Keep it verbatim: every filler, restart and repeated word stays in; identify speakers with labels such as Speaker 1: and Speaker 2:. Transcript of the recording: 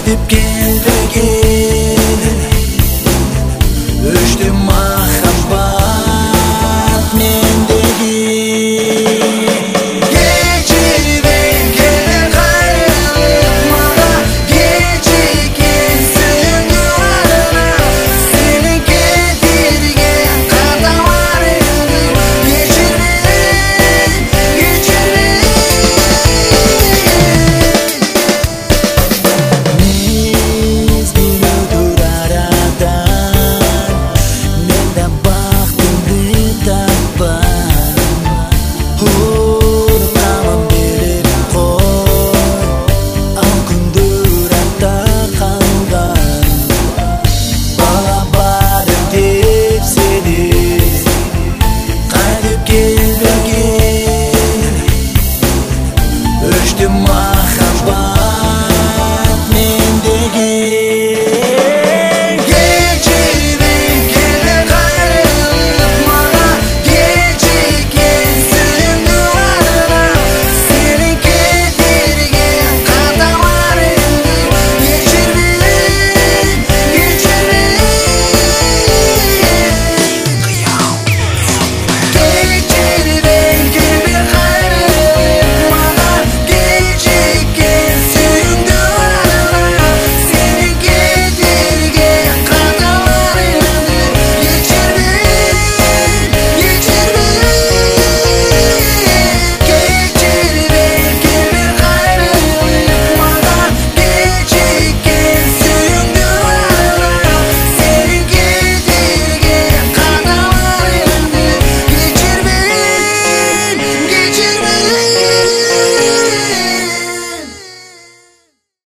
Speaker 1: Қайтып келбеген өшті махаббат мендегі. Кешірген келер қайрылып маған, кешіккенсің орнына. Сені кетірген қаталарыңды кешірме, кешірме. Мезгіл өтер арадан, мен де бақытымды таппан. Ұнатамын берер қой, ал күндер артта қалған. Бала барды деп сені қайтып келбеген өшті махаббат